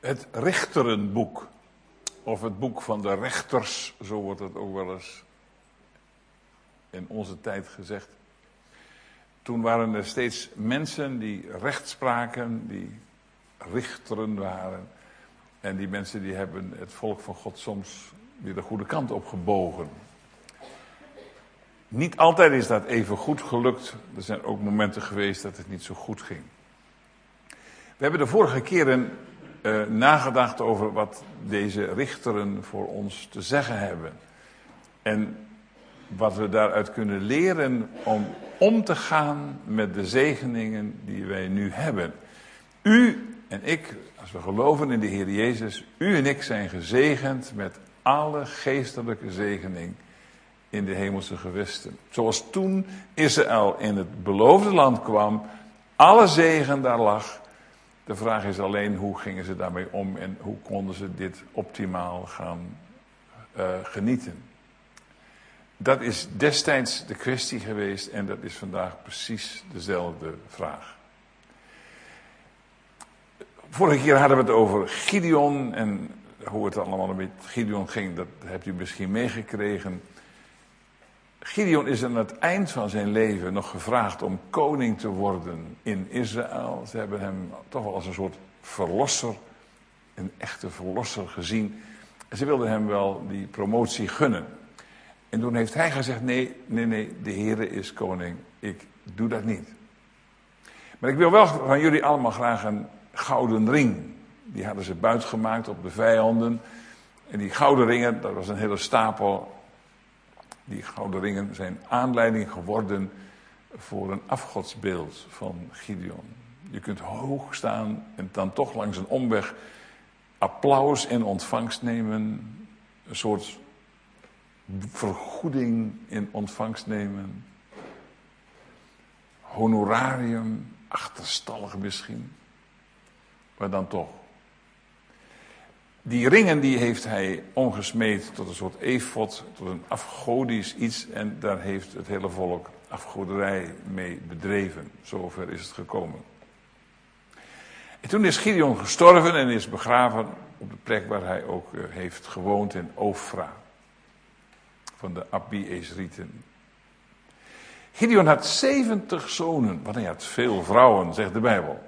Het Richterenboek, of het boek van de rechters, zo wordt het ook wel eens in onze tijd gezegd. Toen waren er steeds mensen die recht spraken, die richteren waren. En die mensen die hebben het volk van God soms weer de goede kant op gebogen. Niet altijd is dat even goed gelukt. Er zijn ook momenten geweest dat het niet zo goed ging. We hebben de vorige keren nagedacht over wat deze richteren voor ons te zeggen hebben. En wat we daaruit kunnen leren om te gaan met de zegeningen die wij nu hebben. U en ik, als we geloven in de Heer Jezus, u en ik zijn gezegend met alle geestelijke zegening in de hemelse gewesten. Zoals toen Israël in het beloofde land kwam, alle zegen daar lag. De vraag is alleen, hoe gingen ze daarmee om en hoe konden ze dit optimaal gaan genieten. Dat is destijds de kwestie geweest en dat is vandaag precies dezelfde vraag. Vorige keer hadden we het over Gideon en hoe het allemaal met Gideon ging, dat hebt u misschien meegekregen. Gideon is aan het eind van zijn leven nog gevraagd om koning te worden in Israël. Ze hebben hem toch wel als een soort verlosser, een echte verlosser gezien. En ze wilden hem wel die promotie gunnen. En toen heeft hij gezegd, nee, de Heere is koning, ik doe dat niet. Maar ik wil wel van jullie allemaal graag een gouden ring. Die hadden ze buitgemaakt op de vijanden. En die gouden ringen, dat was een hele stapel. Die gouden ringen zijn aanleiding geworden voor een afgodsbeeld van Gideon. Je kunt hoog staan en dan toch langs een omweg applaus in ontvangst nemen. Een soort vergoeding in ontvangst nemen. Honorarium, achterstallig misschien. Maar dan toch. Die ringen die heeft hij omgesmeed tot een soort efod, tot een afgodisch iets. En daar heeft het hele volk afgoderij mee bedreven. Zover is het gekomen. En toen is Gideon gestorven en is begraven op de plek waar hij ook heeft gewoond in Ofra. Van de Abi-Ezrieten. Gideon had 70 zonen, want hij had veel vrouwen, zegt de Bijbel.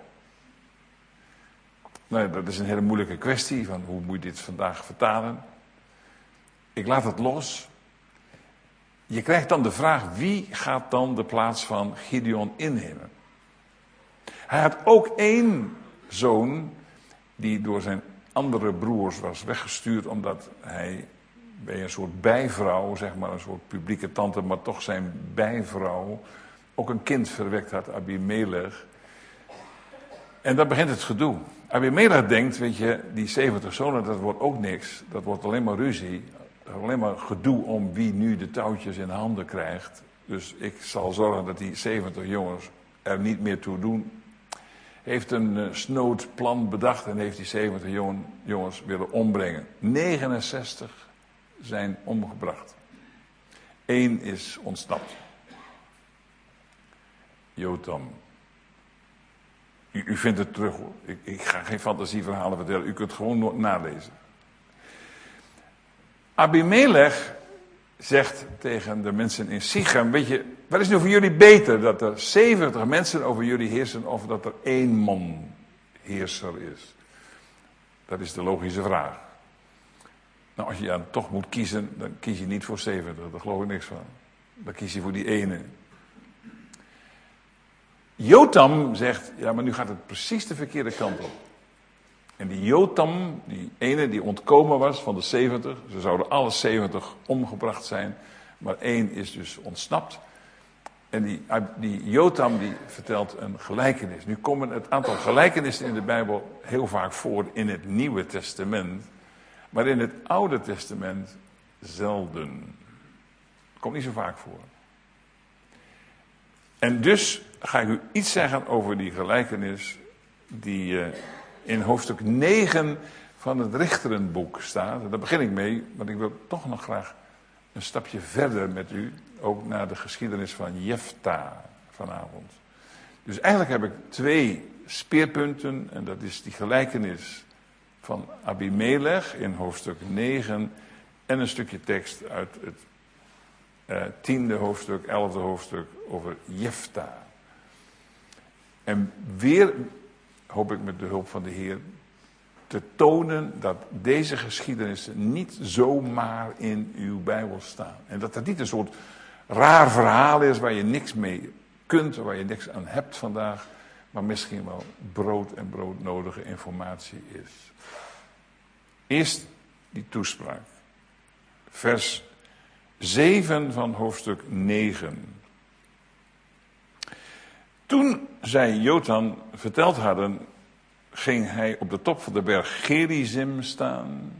Nou, dat is een hele moeilijke kwestie, van hoe moet je dit vandaag vertalen? Ik laat het los. Je krijgt dan de vraag, wie gaat dan de plaats van Gideon innemen? Hij had ook één zoon, die door zijn andere broers was weggestuurd, omdat hij bij een soort bijvrouw, zeg maar een soort publieke tante, maar toch zijn bijvrouw, ook een kind verwekt had, Abimelech. En dan begint het gedoe. Abimelech denkt, weet je, die 70 zonen, dat wordt ook niks. Dat wordt alleen maar ruzie. Alleen maar gedoe om wie nu de touwtjes in handen krijgt. Dus ik zal zorgen dat die 70 jongens er niet meer toe doen. Heeft een snood plan bedacht en heeft die 70 jongens willen ombrengen. 69 zijn omgebracht. 1 is ontsnapt. Jotam. U vindt het terug hoor. Ik ga geen fantasieverhalen vertellen. U kunt gewoon nalezen. Abimelech zegt tegen de mensen in Sichem, weet je, wat is nu voor jullie beter? Dat er 70 mensen over jullie heersen of dat er 1 man heerser is? Dat is de logische vraag. Nou, als je dan toch moet kiezen, dan kies je niet voor 70. Daar geloof ik niks van. Dan kies je voor die ene. Jotam zegt, ja, maar nu gaat het precies de verkeerde kant op. En die Jotam, die ene die ontkomen was van de 70, ze zouden alle 70 omgebracht zijn, maar 1 is dus ontsnapt. En die Jotam die vertelt een gelijkenis. Nu komen het aantal gelijkenissen in de Bijbel heel vaak voor in het Nieuwe Testament, maar in het Oude Testament zelden. Komt niet zo vaak voor. En dus ga ik u iets zeggen over die gelijkenis die in hoofdstuk 9 van het Richterenboek staat. Daar begin ik mee, want ik wil toch nog graag een stapje verder met u, ook naar de geschiedenis van Jefta vanavond. Dus eigenlijk heb ik 2 speerpunten en dat is die gelijkenis van Abimelech in hoofdstuk 9 en een stukje tekst uit het 10e hoofdstuk, 11e hoofdstuk over Jefta. En weer hoop ik met de hulp van de Heer te tonen dat deze geschiedenissen niet zomaar in uw Bijbel staan. En dat het niet een soort raar verhaal is waar je niks mee kunt, waar je niks aan hebt vandaag, maar misschien wel broodnodige informatie is. Eerst die toespraak. Vers 7 van hoofdstuk 9. Toen zij Jotam verteld hadden, ging hij op de top van de berg Gerizim staan.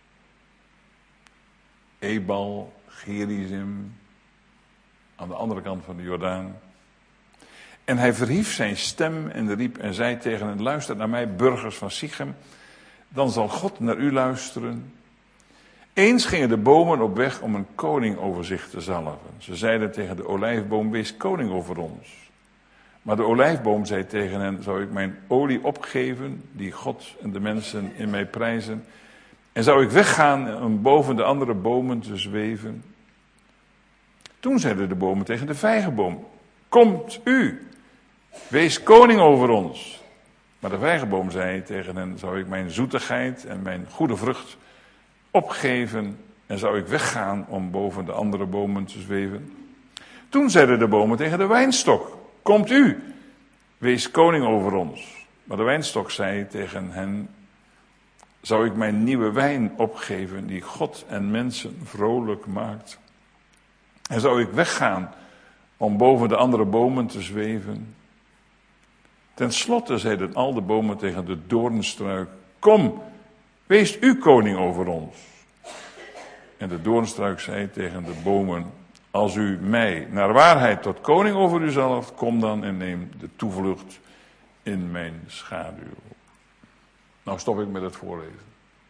Ebal, Gerizim, aan de andere kant van de Jordaan. En hij verhief zijn stem en riep en zei tegen hen: luister naar mij, burgers van Sichem, dan zal God naar u luisteren. Eens gingen de bomen op weg om een koning over zich te zalven. Ze zeiden tegen de olijfboom: wees koning over ons. Maar de olijfboom zei tegen hen: zou ik mijn olie opgeven, die God en de mensen in mij prijzen? En zou ik weggaan om boven de andere bomen te zweven? Toen zeiden de bomen tegen de vijgenboom: komt u, wees koning over ons. Maar de vijgenboom zei tegen hen: zou ik mijn zoetigheid en mijn goede vrucht opgeven en zou ik weggaan om boven de andere bomen te zweven? Toen zeiden de bomen tegen de wijnstok: komt u, wees koning over ons. Maar de wijnstok zei tegen hen: zou ik mijn nieuwe wijn opgeven die God en mensen vrolijk maakt? En zou ik weggaan om boven de andere bomen te zweven? Ten slotte zeiden al de bomen tegen de doornstruik: kom, wees u koning over ons. En de doornstruik zei tegen de bomen: als u mij naar waarheid tot koning over u zalft, kom dan en neem de toevlucht in mijn schaduw. Nou stop ik met het voorlezen.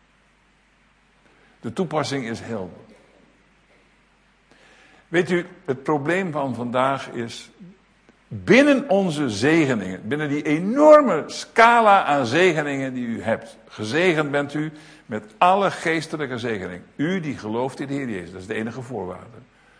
De toepassing is helder. Weet u, het probleem van vandaag is, binnen onze zegeningen, binnen die enorme scala aan zegeningen die u hebt, gezegend bent u met alle geestelijke zegeningen. U die gelooft in de Heer Jezus, dat is de enige voorwaarde.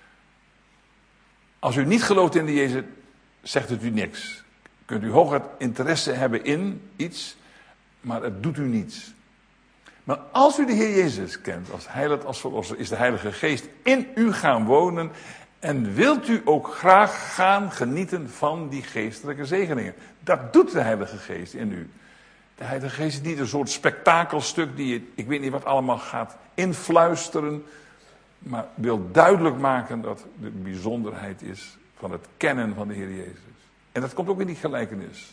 Als u niet gelooft in de Jezus, zegt het u niks. Kunt u hooguit interesse hebben in iets, maar het doet u niets. Maar als u de Heer Jezus kent als heiland, als verlosser, is de Heilige Geest in u gaan wonen en wilt u ook graag gaan genieten van die geestelijke zegeningen. Dat doet de Heilige Geest in u. De Heilige Geest is niet een soort spektakelstuk die ik weet niet wat allemaal gaat influisteren, maar wil duidelijk maken dat de bijzonderheid is van het kennen van de Heer Jezus. En dat komt ook in die gelijkenis.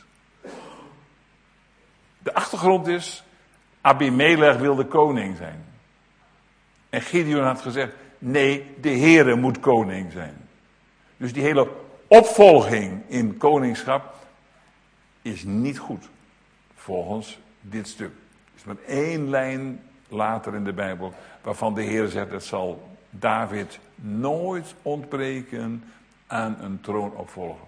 De achtergrond is, Abimelech wilde koning zijn. En Gideon had gezegd: nee, de Heere moet koning zijn. Dus die hele opvolging in koningschap is niet goed. Volgens dit stuk. Er is maar 1 lijn later in de Bijbel waarvan de Heer zegt: het zal David nooit ontbreken aan een troonopvolger.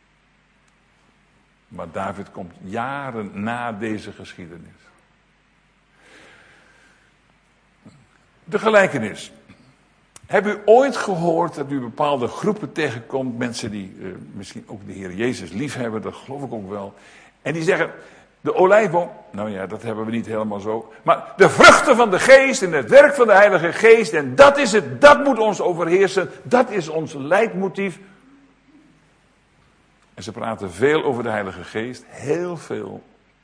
Maar David komt jaren na deze geschiedenis. De gelijkenis. Heb u ooit gehoord dat u bepaalde groepen tegenkomt, mensen die misschien ook de Heer Jezus liefhebben, dat geloof ik ook wel. En die zeggen: de olijfboom, nou ja, dat hebben we niet helemaal zo. Maar de vruchten van de geest en het werk van de Heilige Geest, en dat is het, dat moet ons overheersen, dat is ons leidmotief. En ze praten veel over de Heilige Geest, heel veel.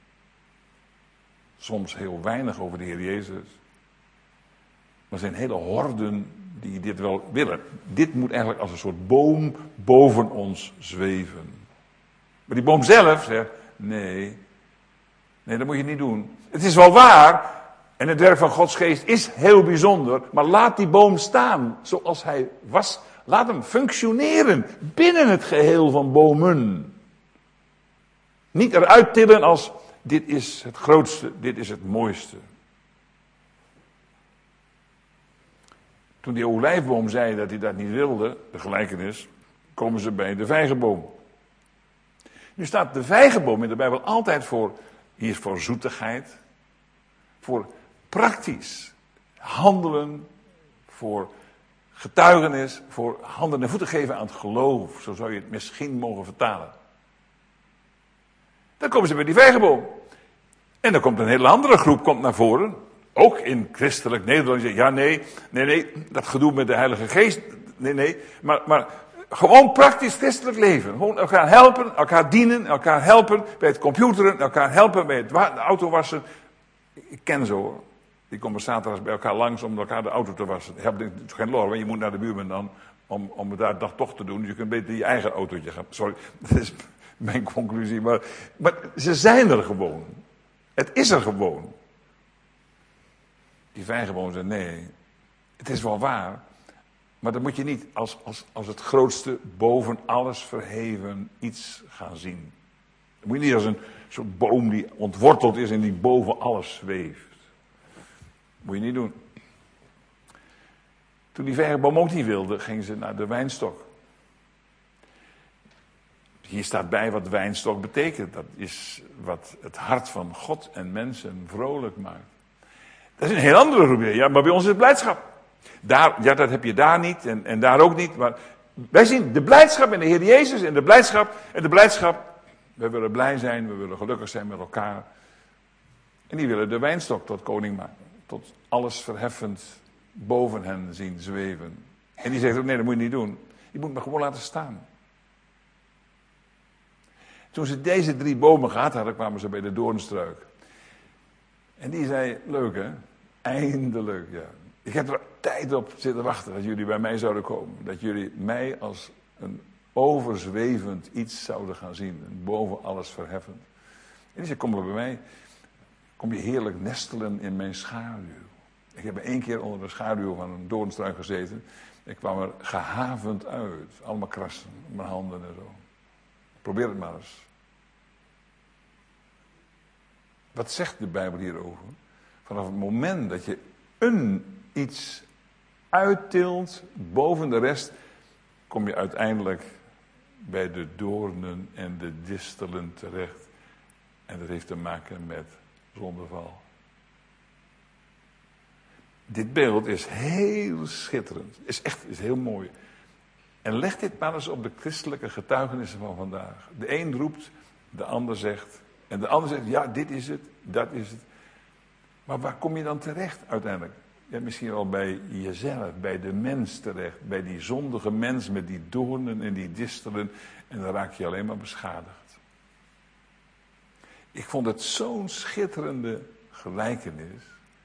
Soms heel weinig over de Heer Jezus. Maar er zijn hele horden die dit wel willen. Dit moet eigenlijk als een soort boom boven ons zweven. Maar die boom zelf zegt: nee, dat moet je niet doen. Het is wel waar, en het werk van Gods Geest is heel bijzonder, maar laat die boom staan zoals hij was. Laat hem functioneren binnen het geheel van bomen. Niet eruit tillen als: dit is het grootste, dit is het mooiste. Toen die olijfboom zei dat hij dat niet wilde, de gelijkenis, komen ze bij de vijgenboom. Nu staat de vijgenboom in de Bijbel altijd voor, hier is voor zoetigheid, voor praktisch handelen, voor getuigenis, voor handen en voeten geven aan het geloof. Zo zou je het misschien mogen vertalen. Dan komen ze bij die vijgenboom. En dan komt een hele andere groep naar voren. Ook in christelijk Nederland. Die zegt, ja nee, dat gedoe met de Heilige Geest. Nee, maar gewoon praktisch christelijk leven. Gewoon elkaar helpen, elkaar dienen, elkaar helpen bij het computeren, elkaar helpen bij het de auto wassen. Ik ken ze hoor. Die komen zaterdags bij elkaar langs om elkaar de auto te wassen. Je hebt geen lor, want je moet naar de buurman dan om het daar toch te doen. Dus je kunt beter je eigen autootje gaan. Sorry, dat is mijn conclusie. Maar ze zijn er gewoon. Het is er gewoon. Die vijgenboom zei nee, het is wel waar. Maar dan moet je niet als het grootste boven alles verheven iets gaan zien. Dan moet je niet als een soort boom die ontworteld is en die boven alles zweeft. Dat moet je niet doen. Toen die vijgenboom ook niet wilde, ging ze naar de wijnstok. Hier staat bij wat wijnstok betekent. Dat is wat het hart van God en mensen vrolijk maakt. Dat is een heel andere groep. Ja, maar bij ons is het blijdschap. Daar, ja, dat heb je daar niet en daar ook niet. Maar wij zien de blijdschap in de Heer Jezus en de blijdschap. We willen blij zijn, we willen gelukkig zijn met elkaar. En die willen de wijnstok tot koning maken. Tot alles verheffend boven hen zien zweven. En die zegt ook, nee, dat moet je niet doen. Je moet me gewoon laten staan. Toen ze deze 3 bomen gehad hadden, kwamen ze bij de doornstruik. En die zei, leuk hè, eindelijk ja. Ik heb er tijd op zitten wachten dat jullie bij mij zouden komen. Dat jullie mij als een overzwevend iets zouden gaan zien. Boven alles verheffend. En die zei, kom maar bij mij. Kom je heerlijk nestelen in mijn schaduw. Ik heb 1 keer onder de schaduw van een doornstruik gezeten. Ik kwam er gehavend uit. Allemaal krassen op mijn handen en zo. Probeer het maar eens. Wat zegt de Bijbel hierover? Vanaf het moment dat je iets uittilt boven de rest, kom je uiteindelijk bij de doornen en de distelen terecht. En dat heeft te maken met zondeval. Dit beeld is heel schitterend. Is heel mooi. En leg dit maar eens op de christelijke getuigenissen van vandaag. De een roept, de ander zegt. En de ander zegt, ja, dit is het, dat is het. Maar waar kom je dan terecht uiteindelijk? Ja, misschien wel bij jezelf, bij de mens terecht. Bij die zondige mens met die doornen en die distelen. En dan raak je alleen maar beschadigd. Ik vond het zo'n schitterende gelijkenis.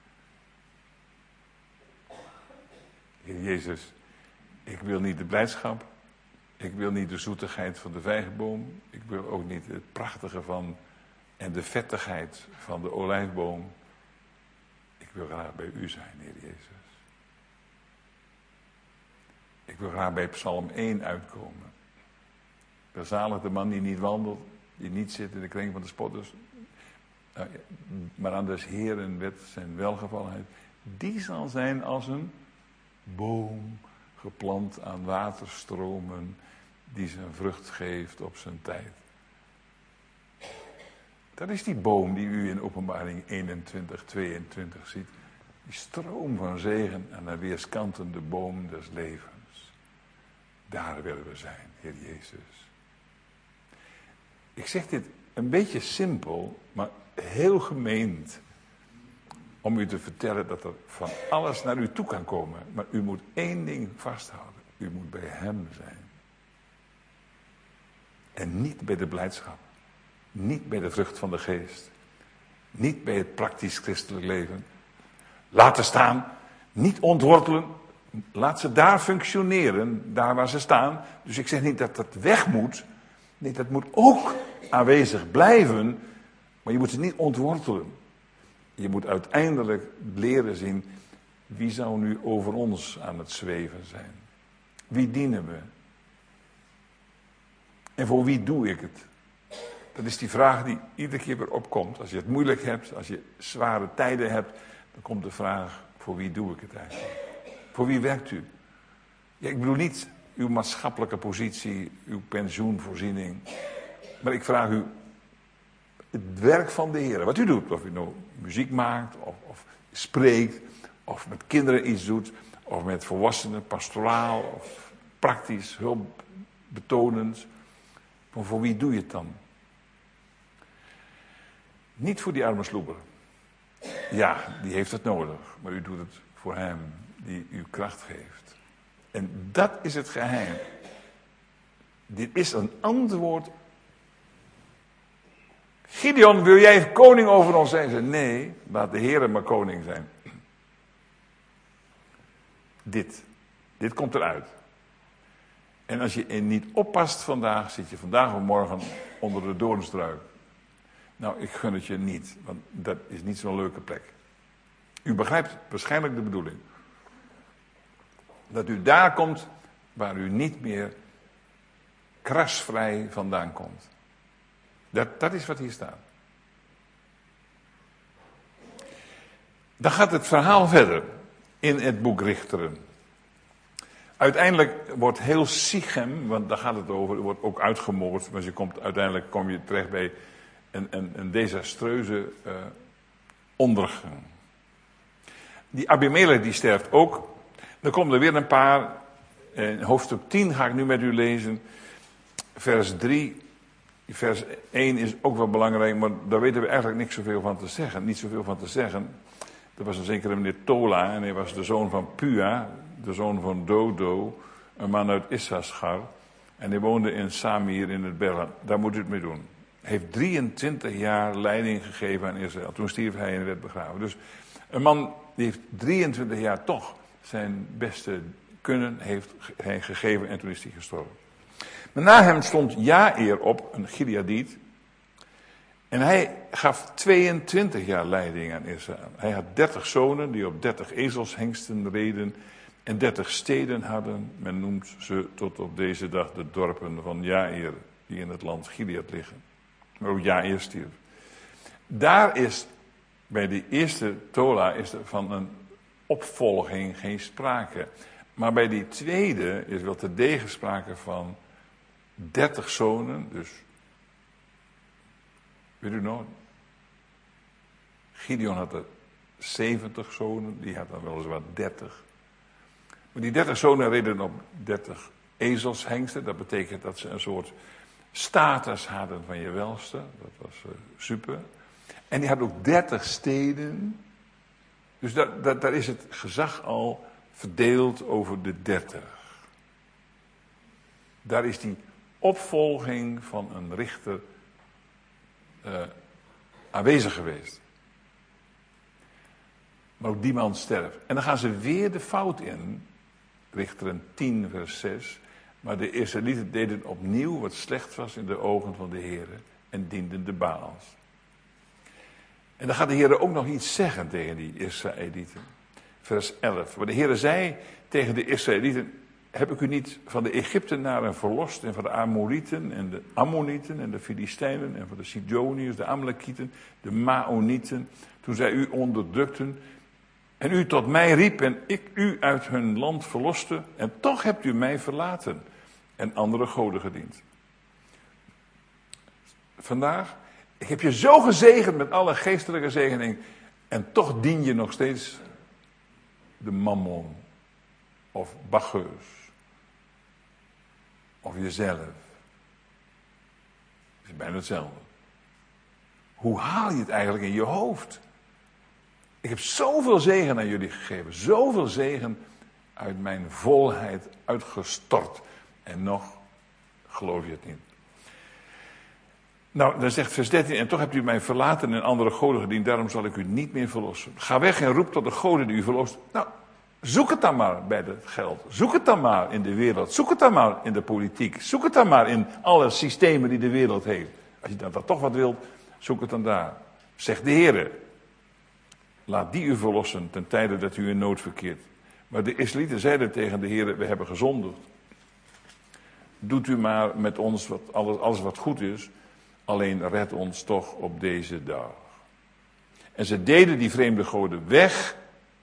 Heer Jezus, ik wil niet de blijdschap. Ik wil niet de zoetigheid van de vijgenboom. Ik wil ook niet het prachtige van en de vettigheid van de olijfboom. Ik wil graag bij u zijn, Heer Jezus. Ik wil graag bij Psalm 1 uitkomen. Welzalig de man die niet wandelt, die niet zit in de kring van de spotters, maar aan des Heeren wet zijn welgevallenheid. Die zal zijn als een boom geplant aan waterstromen die zijn vrucht geeft op zijn tijd. Dat is die boom die u in Openbaring 21, 22 ziet. Die stroom van zegen aan de weerskanten de boom des levens. Daar willen we zijn, Heer Jezus. Ik zeg dit een beetje simpel, maar heel gemeend. Om u te vertellen dat er van alles naar u toe kan komen. Maar u moet 1 ding vasthouden. U moet bij hem zijn. En niet bij de blijdschap. Niet bij de vrucht van de geest. Niet bij het praktisch christelijk leven. Laten staan. Niet ontwortelen. Laat ze daar functioneren. Daar waar ze staan. Dus ik zeg niet dat dat weg moet. Nee, dat moet ook aanwezig blijven. Maar je moet ze niet ontwortelen. Je moet uiteindelijk leren zien. Wie zou nu over ons aan het zweven zijn? Wie dienen we? En voor wie doe ik het? Dat is die vraag die iedere keer weer opkomt. Als je het moeilijk hebt, als je zware tijden hebt, dan komt de vraag, voor wie doe ik het eigenlijk? Voor wie werkt u? Ja, ik bedoel niet uw maatschappelijke positie, uw pensioenvoorziening. Maar ik vraag u, het werk van de Heer. Wat u doet, of u nou muziek maakt, of spreekt, of met kinderen iets doet, of met volwassenen, pastoraal, of praktisch, hulpbetonend. Maar voor wie doe je het dan? Niet voor die arme sloeber. Ja, die heeft het nodig, maar u doet het voor hem die u kracht geeft. En dat is het geheim. Dit is een antwoord. Gideon, wil jij koning over ons zijn? Zei, nee, laat de Heer maar koning zijn. Dit komt eruit. En als je er niet oppast vandaag, zit je vandaag of morgen onder de doornstruik. Nou, ik gun het je niet, want dat is niet zo'n leuke plek. U begrijpt waarschijnlijk de bedoeling. Dat u daar komt waar u niet meer krasvrij vandaan komt. Dat is wat hier staat. Dan gaat het verhaal verder in het boek Richteren. Uiteindelijk wordt heel Sichem, want daar gaat het over, wordt ook uitgemoord. Maar uiteindelijk kom je terecht bij een desastreuze ondergang. Die Abimelech die sterft ook. Dan komen er weer een paar. In hoofdstuk 10 ga ik nu met u lezen. Vers 3. Vers 1 is ook wel belangrijk, maar daar weten we eigenlijk niet zoveel van te zeggen. Er was een zekere meneer Tola en hij was de zoon van Pua, de zoon van Dodo, een man uit Issachar. En hij woonde in Samir in het Bergen. Daar moet u het mee doen. Hij heeft 23 jaar leiding gegeven aan Israël. Toen stierf hij en werd begraven. Dus een man die heeft 23 jaar toch zijn beste kunnen heeft hij gegeven en toen is hij gestorven. Maar na hem stond Jair op, een Gileadiet. En hij gaf 22 jaar leiding aan Israël. Hij had 30 zonen die op 30 ezelshengsten reden en 30 steden hadden. Men noemt ze tot op deze dag de dorpen van Jair, die in het land Gilead liggen. Maar ook Jair stierf. Daar is, bij de eerste Tola, is er van een opvolging geen sprake. Maar bij die tweede is wel terdege sprake van 30 zonen, dus weet u nog? Gideon had er 70 zonen, die had dan weliswaar 30. Maar die 30 zonen reden op 30 ezelshengsten. Dat betekent dat ze een soort status hadden van je welste. Dat was super. En die hadden ook 30 steden. Dus daar is het gezag al verdeeld over de 30. Daar is die opvolging van een richter aanwezig geweest. Maar ook die man sterft. En dan gaan ze weer de fout in. Richteren 10 vers 6. Maar de Israëlieten deden opnieuw wat slecht was in de ogen van de Heer. En dienden de Baals. En dan gaat de Heer ook nog iets zeggen tegen die Israëlieten. Vers 11. Maar de Heer zei tegen de Israëlieten: heb ik u niet van de Egyptenaren verlost en van de Amorieten en de Ammonieten en de Filistijnen en van de Sidoniërs, de Amalekieten, de Maonieten, toen zij u onderdrukten en u tot mij riep en ik u uit hun land verloste en toch hebt u mij verlaten en andere goden gediend. Vandaag, ik heb je zo gezegend met alle geestelijke zegening en toch dien je nog steeds de mammon of Bacchus. Of jezelf. Het is bijna hetzelfde. Hoe haal je het eigenlijk in je hoofd? Ik heb zoveel zegen aan jullie gegeven. Zoveel zegen uit mijn volheid uitgestort. En nog geloof je het niet. Nou, dan zegt vers 13. En toch hebt u mij verlaten en andere goden gediend. Daarom zal ik u niet meer verlossen. Ga weg en roep tot de goden die u verlost. Nou, zoek het dan maar bij het geld. Zoek het dan maar in de wereld. Zoek het dan maar in de politiek. Zoek het dan maar in alle systemen die de wereld heeft. Als je dan toch wat wilt, zoek het dan daar. Zegt de Heer. Laat die u verlossen ten tijde dat u in nood verkeert. Maar de Israëlieten zeiden tegen de Heer: we hebben gezondigd. Doet u maar met ons alles wat goed is. Alleen red ons toch op deze dag. En ze deden die vreemde goden weg.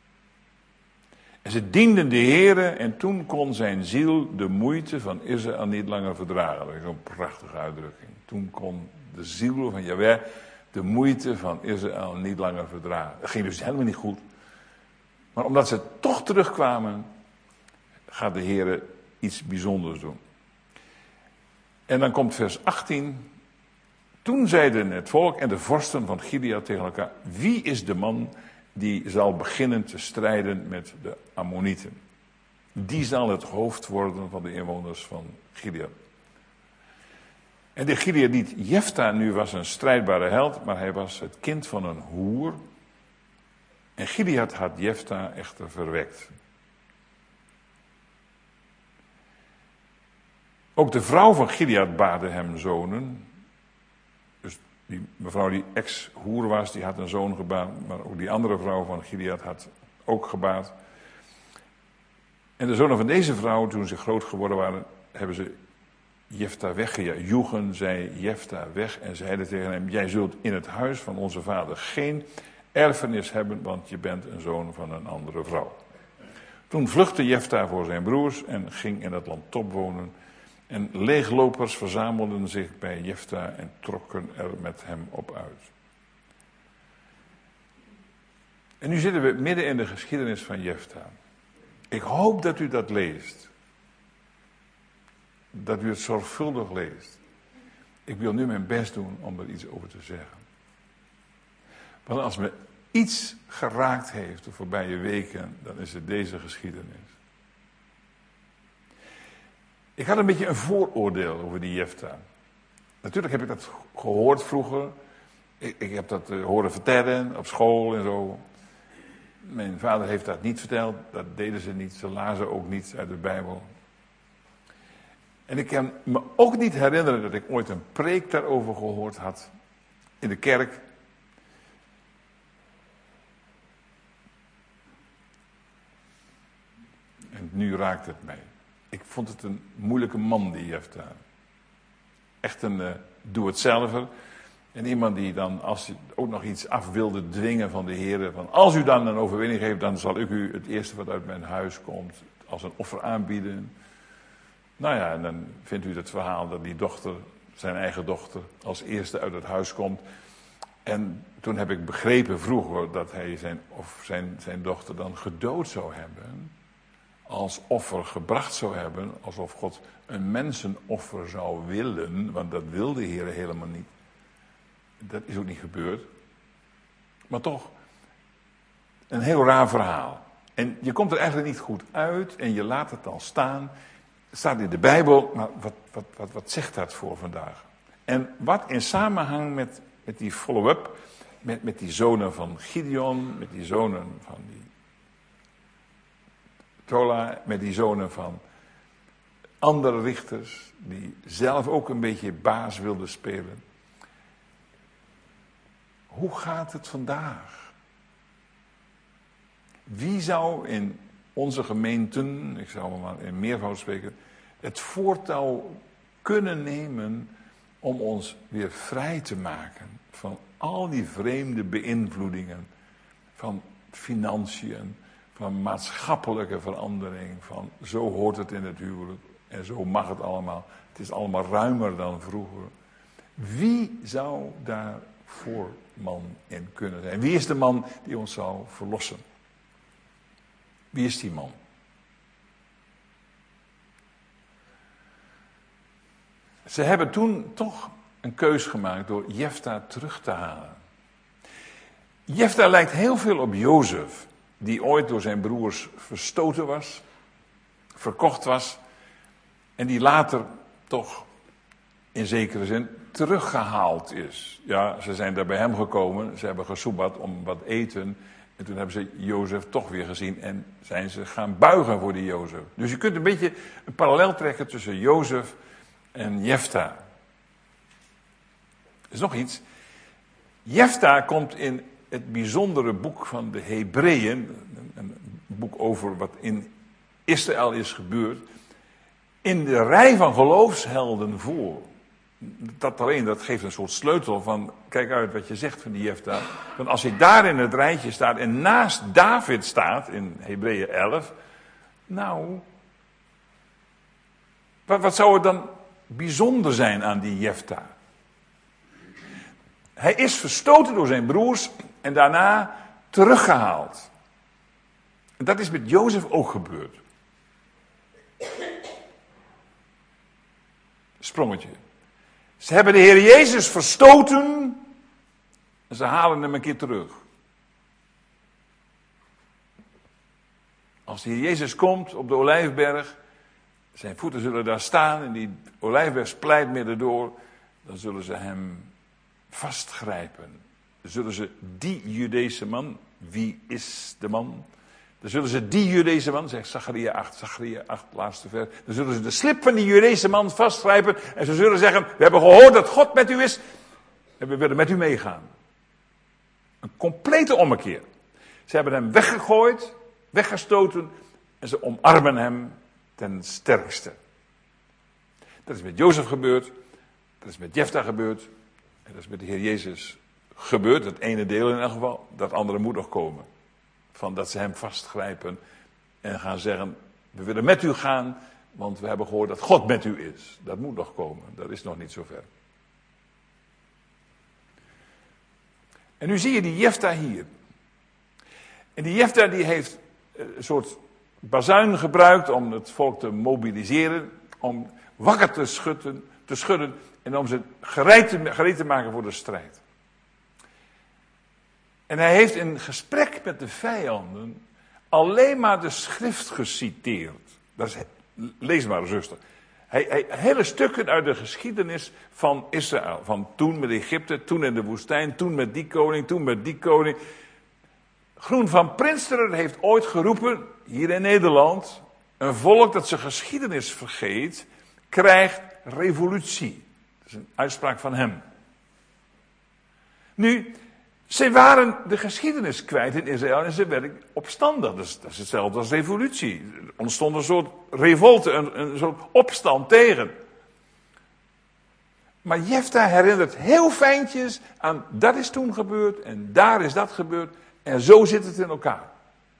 En ze dienden de Heere en toen kon zijn ziel de moeite van Israël niet langer verdragen. Dat is zo'n prachtige uitdrukking. Toen kon de ziel van Jahweh de moeite van Israël niet langer verdragen. Dat ging dus helemaal niet goed. Maar omdat ze toch terugkwamen, gaat de Heer iets bijzonders doen. En dan komt vers 18. Toen zeiden het volk en de vorsten van Gilead tegen elkaar: wie is de man die zal beginnen te strijden met de Ammonieten? Die zal het hoofd worden van de inwoners van Gilead. En de Gileadiet Jefta nu was een strijdbare held, maar hij was het kind van een hoer. En Gilead had Jefta echter verwekt. Ook de vrouw van Gilead baarde hem zonen. Dus die mevrouw die ex-hoer was, die had een zoon gebaard. Maar ook die andere vrouw van Gilead had ook gebaard. En de zonen van deze vrouw, toen ze groot geworden waren, hebben ze Jefta weggejaagd. Joegen zij Jefta weg en zeiden tegen hem: jij zult in het huis van onze vader geen erfenis hebben, want je bent een zoon van een andere vrouw. Toen vluchtte Jefta voor zijn broers en ging in het land Top wonen. En leeglopers verzamelden zich bij Jefta en trokken er met hem op uit. En nu zitten we midden in de geschiedenis van Jefta. Ik hoop dat u dat leest. Dat u het zorgvuldig leest. Ik wil nu mijn best doen om er iets over te zeggen. Want als me iets geraakt heeft de voorbije weken, dan is het deze geschiedenis. Ik had een beetje een vooroordeel over die Jefta. Natuurlijk heb ik dat gehoord vroeger. Ik heb dat horen vertellen op school en zo. Mijn vader heeft dat niet verteld. Dat deden ze niet. Ze lazen ook niet uit de Bijbel. En ik kan me ook niet herinneren dat ik ooit een preek daarover gehoord had. In de kerk. En nu raakt het mij. Ik vond het een moeilijke man, die Jefta. Echt een doe-het-zelver. En iemand die dan, als hij ook nog iets af wilde dwingen van de Heer, van als u dan een overwinning geeft, dan zal ik u het eerste wat uit mijn huis komt als een offer aanbieden. Nou ja, en dan vindt u het verhaal dat die dochter, zijn eigen dochter, als eerste uit het huis komt. En toen heb ik begrepen vroeger dat hij zijn dochter dan gedood zou hebben. Als offer gebracht zou hebben, alsof God een mensenoffer zou willen, want dat wil de Heer helemaal niet. Dat is ook niet gebeurd. Maar toch, een heel raar verhaal. En je komt er eigenlijk niet goed uit en je laat het al staan. Het staat in de Bijbel, maar wat zegt dat voor vandaag? En wat in samenhang met die follow-up, met die zonen van Gideon, met die zonen van die Tola, met die zonen van andere richters, die zelf ook een beetje baas wilden spelen. Hoe gaat het vandaag? Wie zou in onze gemeenten, ik zou maar in meervoud spreken, het voortouw kunnen nemen om ons weer vrij te maken van al die vreemde beïnvloedingen van financiën, van maatschappelijke verandering, van zo hoort het in het huwelijk en zo mag het allemaal. Het is allemaal ruimer dan vroeger. Wie zou daar voorman in kunnen zijn? Wie is de man die ons zou verlossen? Wie is die man? Ze hebben toen toch een keus gemaakt door Jefta terug te halen. Jefta lijkt heel veel op Jozef, die ooit door zijn broers verstoten was, verkocht was, en die later toch in zekere zin teruggehaald is. Ja, ze zijn daar bij hem gekomen, ze hebben gesoebat om wat eten, en toen hebben ze Jozef toch weer gezien en zijn ze gaan buigen voor die Jozef. Dus je kunt een beetje een parallel trekken tussen Jozef en Jefta. Er is nog iets. Jefta komt in het bijzondere boek van de Hebreeën, een boek over wat in Israël is gebeurd, in de rij van geloofshelden voor. Dat alleen, dat geeft een soort sleutel van, kijk uit wat je zegt van die Jefta. Want als hij daar in het rijtje staat en naast David staat, in Hebreeën 11, nou, wat zou er dan bijzonder zijn aan die Jefta? Hij is verstoten door zijn broers en daarna teruggehaald. En dat is met Jozef ook gebeurd. Sprongetje. Ze hebben de Heer Jezus verstoten en ze halen hem een keer terug. Als de Heer Jezus komt op de Olijfberg, zijn voeten zullen daar staan en die Olijfberg splijt midden door, dan zullen ze hem vastgrijpen. Dan zullen ze die Judese man, wie is de man? Dan zullen ze die Judese man, zegt Zacharia 8, laatste vers. Dan zullen ze de slip van die Judese man vastgrijpen en ze zullen zeggen, we hebben gehoord dat God met u is en we willen met u meegaan. Een complete ommekeer. Ze hebben hem weggegooid, weggestoten en ze omarmen hem ten sterkste. Dat is met Jozef gebeurd, dat is met Jefta gebeurd en dat is met de Heer Jezus gebeurd. Het ene deel in elk geval, dat andere moet nog komen. Van dat ze hem vastgrijpen en gaan zeggen, we willen met u gaan, want we hebben gehoord dat God met u is. Dat moet nog komen, dat is nog niet zover. En nu zie je die Jefta hier. En die Jefta die heeft een soort bazuin gebruikt om het volk te mobiliseren, om wakker te schudden en om ze gereed te maken voor de strijd. En hij heeft in gesprek met de vijanden alleen maar de schrift geciteerd. Dat is, lees maar, zuster. Hele stukken uit de geschiedenis van Israël. Van toen met Egypte, toen in de woestijn, toen met die koning, toen met die koning. Groen van Prinsterer heeft ooit geroepen, hier in Nederland, een volk dat zijn geschiedenis vergeet, krijgt revolutie. Dat is een uitspraak van hem. Nu, ze waren de geschiedenis kwijt in Israël en ze werden opstandig. Dat is hetzelfde als revolutie. Er ontstond een soort revolte, een soort opstand tegen. Maar Jefta herinnert heel fijntjes aan dat is toen gebeurd en daar is dat gebeurd. En zo zit het in elkaar.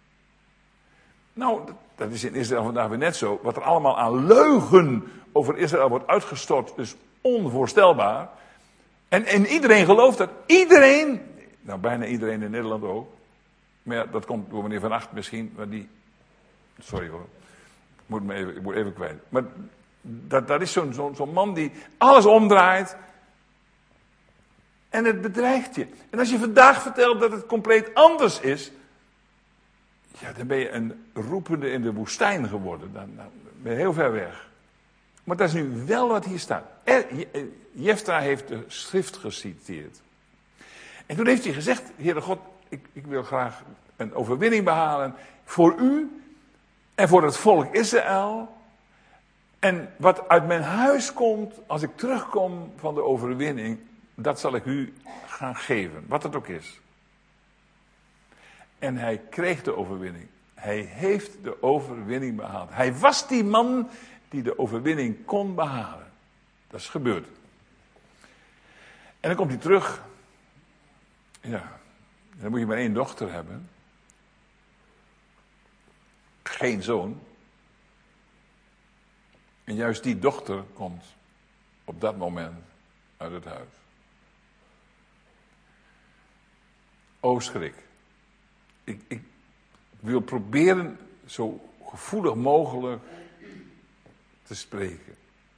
Nou, dat is in Israël vandaag weer net zo. Wat er allemaal aan leugen over Israël wordt uitgestort is onvoorstelbaar. En iedereen gelooft dat. Iedereen, nou bijna iedereen in Nederland ook. Maar ja, dat komt door meneer Van Acht misschien. Maar die, sorry hoor, ik moet even kwijt. Maar dat is zo'n man die alles omdraait. En het bedreigt je. En als je vandaag vertelt dat het compleet anders is, ja, dan ben je een roepende in de woestijn geworden. Dan ben je heel ver weg. Maar dat is nu wel wat hier staat. Jefta heeft de schrift geciteerd. En toen heeft hij gezegd, Heere God, ik wil graag een overwinning behalen voor u en voor het volk Israël. En wat uit mijn huis komt, als ik terugkom van de overwinning, dat zal ik u gaan geven, wat het ook is. En hij kreeg de overwinning. Hij heeft de overwinning behaald. Hij was die man die de overwinning kon behalen. Dat is gebeurd. En dan komt hij terug. Ja, dan moet je maar één dochter hebben. Geen zoon. En juist die dochter komt op dat moment uit het huis. O schrik. Ik wil proberen zo gevoelig mogelijk te spreken.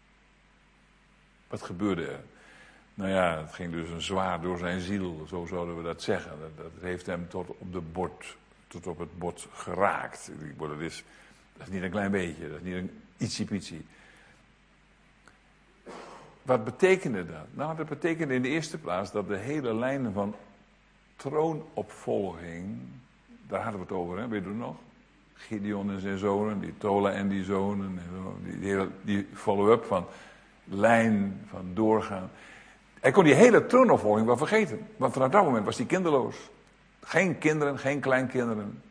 Wat gebeurde er? Nou ja, het ging dus een zwaard door zijn ziel, zo zouden we dat zeggen. Dat heeft hem tot op het bord geraakt. Dat is niet een klein beetje, dat is niet een ietsiepietsie. Wat betekende dat? Nou, dat betekende in de eerste plaats dat de hele lijn van troonopvolging, daar hadden we het over, hè? Weet je het nog? Gideon en zijn zonen, die Tola en die zonen, die follow-up van lijn, van doorgaan. Hij kon die hele troonopvolging wel vergeten, want vanaf dat moment was hij kinderloos. Geen kinderen, geen kleinkinderen.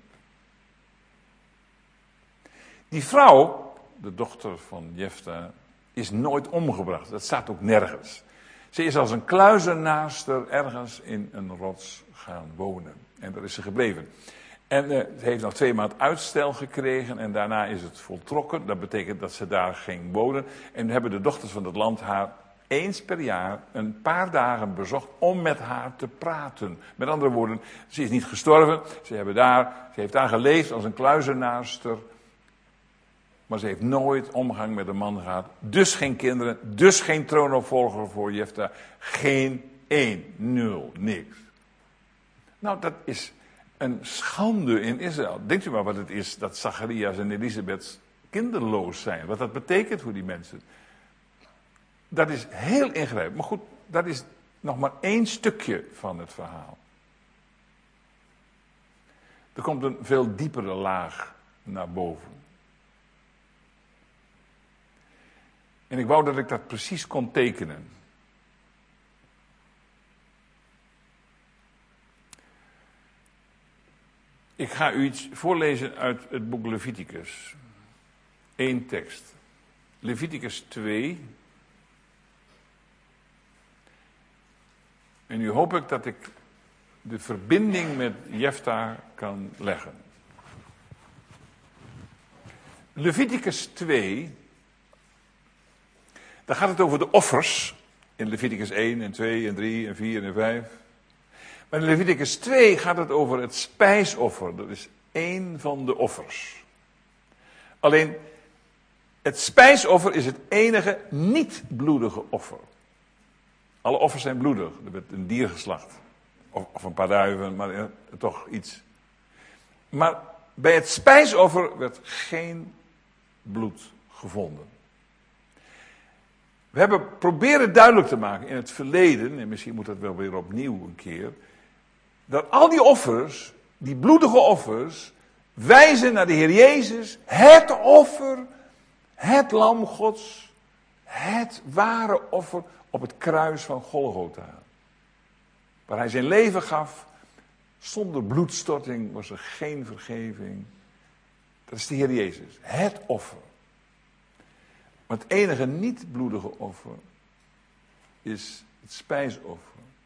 Die vrouw, de dochter van Jefta, is nooit omgebracht. Dat staat ook nergens. Ze is als een kluizenaarster ergens in een rots gaan wonen. En daar is ze gebleven. En ze heeft nog 2 maanden uitstel gekregen en daarna is het voltrokken. Dat betekent dat ze daar ging wonen. En hebben de dochters van het land haar eens per jaar een paar dagen bezocht om met haar te praten. Met andere woorden, ze is niet gestorven, ze heeft daar geleefd als een kluizenaarster. Maar ze heeft nooit omgang met een man gehad. Dus geen kinderen, dus geen troonopvolger voor Jefta. Geen 1, 0, niks. Nou, dat is een schande in Israël. Denkt u maar wat het is dat Zacharias en Elisabeth kinderloos zijn. Wat dat betekent voor die mensen. Dat is heel ingrijpend. Maar goed, dat is nog maar één stukje van het verhaal. Er komt een veel diepere laag naar boven. En ik wou dat ik dat precies kon tekenen. Ik ga u iets voorlezen uit het boek Leviticus. Eén tekst. Leviticus 2. En nu hoop ik dat ik de verbinding met Jefta kan leggen. Leviticus 2, daar gaat het over de offers. In Leviticus 1 en 2 en 3 en 4 en 5. Maar in Leviticus 2 gaat het over het spijsoffer. Dat is één van de offers. Alleen, het spijsoffer is het enige niet-bloedige offer. Alle offers zijn bloedig. Er werd een dier geslacht. Of een paar duiven, maar toch iets. Maar bij het spijsoffer werd geen bloed gevonden. We hebben proberen duidelijk te maken in het verleden, en misschien moet dat wel weer opnieuw een keer, dat al die offers, die bloedige offers, wijzen naar de Heer Jezus, het offer, het lam Gods, het ware offer op het kruis van Golgotha. Waar hij zijn leven gaf, zonder bloedstorting was er geen vergeving. Dat is de Heer Jezus, het offer. Maar het enige niet-bloedige offer is het spijsoffer.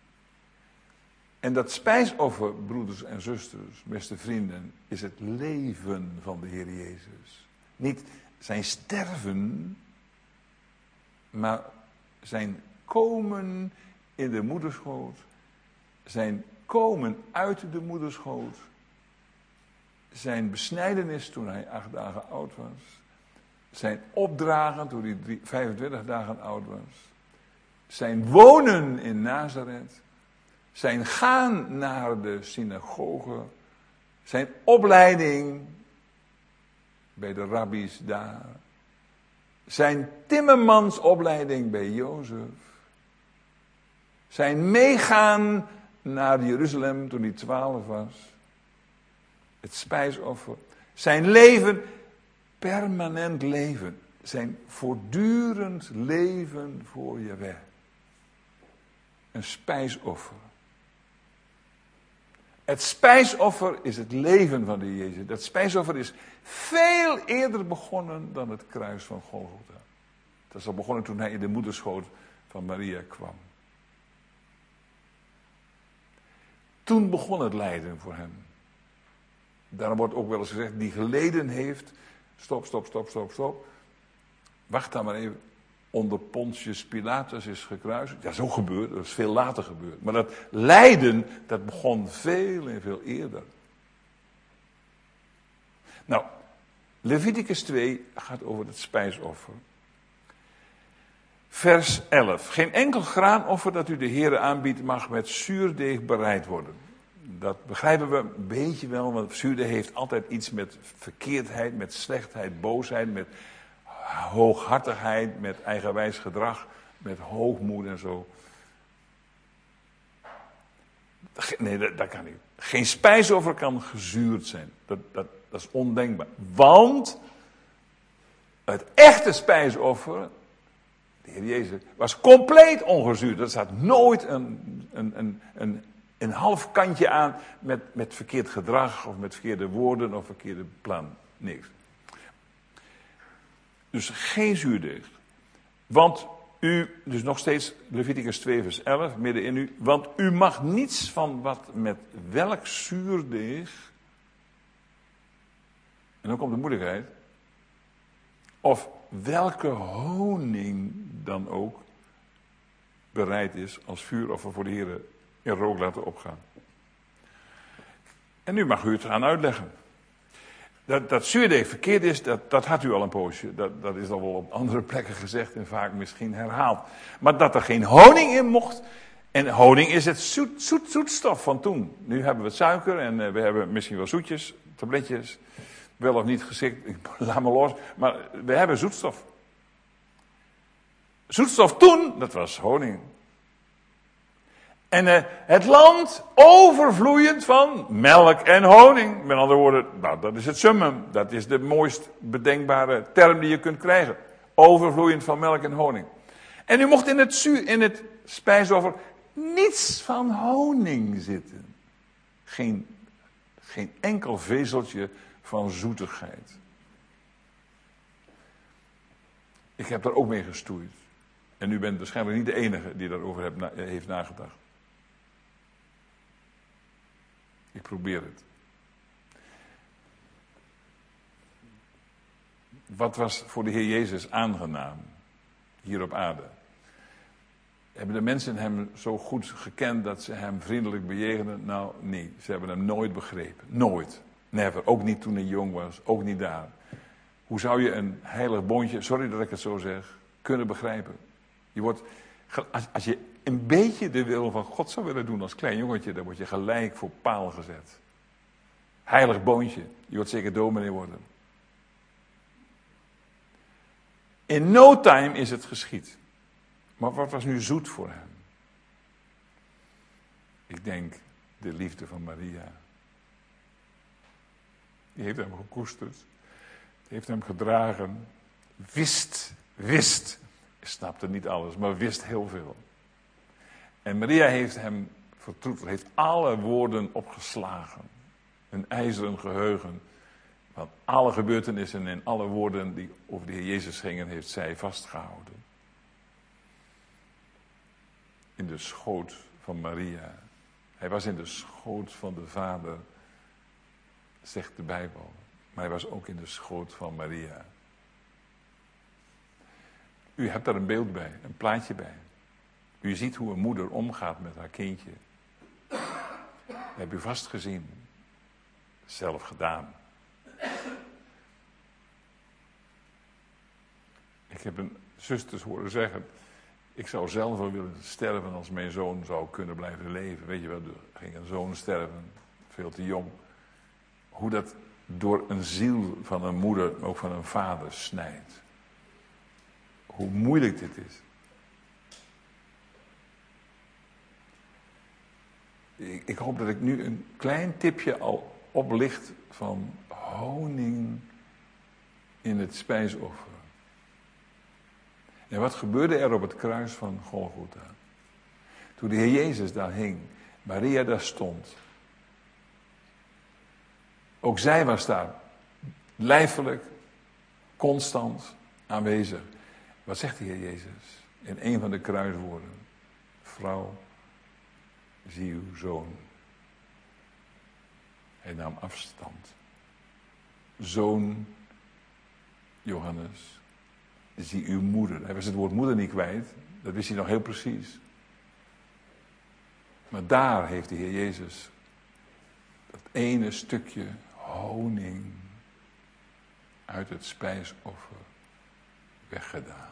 En dat spijsoffer, broeders en zusters, beste vrienden, is het leven van de Heer Jezus. Niet zijn sterven, maar zijn komen in de moederschoot, zijn komen uit de moederschoot, zijn besnijdenis toen hij 8 dagen oud was, zijn opdragen toen hij 25 dagen oud was, zijn wonen in Nazareth, zijn gaan naar de synagoge, zijn opleiding bij de rabbies daar, zijn timmermansopleiding bij Jozef, zijn meegaan naar Jeruzalem toen hij 12 was, het spijsoffer, zijn leven, permanent leven, zijn voortdurend leven voor Jahweh. Een spijsoffer. Het spijsoffer is het leven van de Heer Jezus. Dat spijsoffer is veel eerder begonnen dan het kruis van Golgotha. Dat is al begonnen toen hij in de moederschoot van Maria kwam. Toen begon het lijden voor hem. Daarom wordt ook wel eens gezegd, die geleden heeft, stop. Wacht dan maar even. Onder Pontius Pilatus is gekruisigd. Ja, zo gebeurt, dat is veel later gebeurd. Maar dat lijden, dat begon veel en veel eerder. Nou, Leviticus 2 gaat over het spijsoffer. Vers 11. Geen enkel graanoffer dat u de Heere aanbiedt mag met zuurdeeg bereid worden. Dat begrijpen we een beetje wel, want zuurdeeg heeft altijd iets met verkeerdheid, met slechtheid, boosheid, met hooghartigheid, met eigenwijs gedrag, met hoogmoed en zo. Nee, dat kan niet. Geen spijsoffer kan gezuurd zijn. Dat is ondenkbaar. Want het echte spijsoffer, de Heer Jezus, was compleet ongezuurd. Er staat nooit een half kantje aan met verkeerd gedrag of met verkeerde woorden of verkeerde plan. Niks. Dus geen zuurdeeg. Want u, dus nog steeds Leviticus 2 vers 11, midden in u. Want u mag niets van wat met welk zuurdeeg, en dan komt de moeilijkheid, of welke honing dan ook, bereid is als vuuroffer voor de Heer in rook laten opgaan. En nu mag u het gaan uitleggen. Dat zuurdeeg verkeerd is, dat had u al een poosje. Dat is al wel op andere plekken gezegd en vaak misschien herhaald. Maar dat er geen honing in mocht. En honing is het zoetstof van toen. Nu hebben we suiker en we hebben misschien wel zoetjes, tabletjes. Wel of niet geschikt, laat me los. Maar we hebben zoetstof. Zoetstof toen, dat was honing. En het land overvloeiend van melk en honing. Met andere woorden, nou, dat is het summum. Dat is de mooist bedenkbare term die je kunt krijgen. Overvloeiend van melk en honing. En u mocht in het spijsoffer niets van honing zitten. Geen enkel vezeltje van zoetigheid. Ik heb daar ook mee gestoeid. En u bent waarschijnlijk niet de enige die daarover heeft nagedacht. Ik probeer het. Wat was voor de Heer Jezus aangenaam hier op aarde? Hebben de mensen hem zo goed gekend dat ze hem vriendelijk bejegenen? Nou, nee. Ze hebben hem nooit begrepen. Nooit. Never. Ook niet toen hij jong was. Ook niet daar. Hoe zou je een heilig boontje, sorry dat ik het zo zeg, kunnen begrijpen? Je wordt, als je een beetje de wil van God zou willen doen als klein jongetje, dan word je gelijk voor paal gezet. Heilig boontje. Je wordt zeker dominee worden. In no time is het geschied. Maar wat was nu zoet voor hem? Ik denk de liefde van Maria. Die heeft hem gekoesterd. Die heeft hem gedragen. Wist. Snapte niet alles, maar wist heel veel. En Maria heeft hem vertroeteld. Heeft alle woorden opgeslagen. Een ijzeren geheugen. Want alle gebeurtenissen en alle woorden die over de Heer Jezus gingen, heeft zij vastgehouden. In de schoot van Maria. Hij was in de schoot van de Vader, zegt de Bijbel. Maar hij was ook in de schoot van Maria. U hebt daar een beeld bij, een plaatje bij. U ziet hoe een moeder omgaat met haar kindje. Dat heb u vast gezien. Zelf gedaan. Ik heb een zusters horen zeggen, ik zou zelf wel willen sterven als mijn zoon zou kunnen blijven leven. Weet je wel, er ging een zoon sterven, veel te jong. Hoe dat door een ziel van een moeder, maar ook van een vader snijdt. Hoe moeilijk dit is. Ik hoop dat ik nu een klein tipje al oplicht van honing in het spijsoffer. En wat gebeurde er op het kruis van Golgotha? Toen de Heer Jezus daar hing, Maria daar stond. Ook zij was daar lijfelijk, constant aanwezig. Wat zegt de Heer Jezus in een van de kruiswoorden? Vrouw, zie uw zoon. Hij nam afstand. Zoon Johannes, zie uw moeder. Hij was het woord moeder niet kwijt. Dat wist hij nog heel precies. Maar daar heeft de Heer Jezus dat ene stukje honing uit het spijsoffer weggedaan.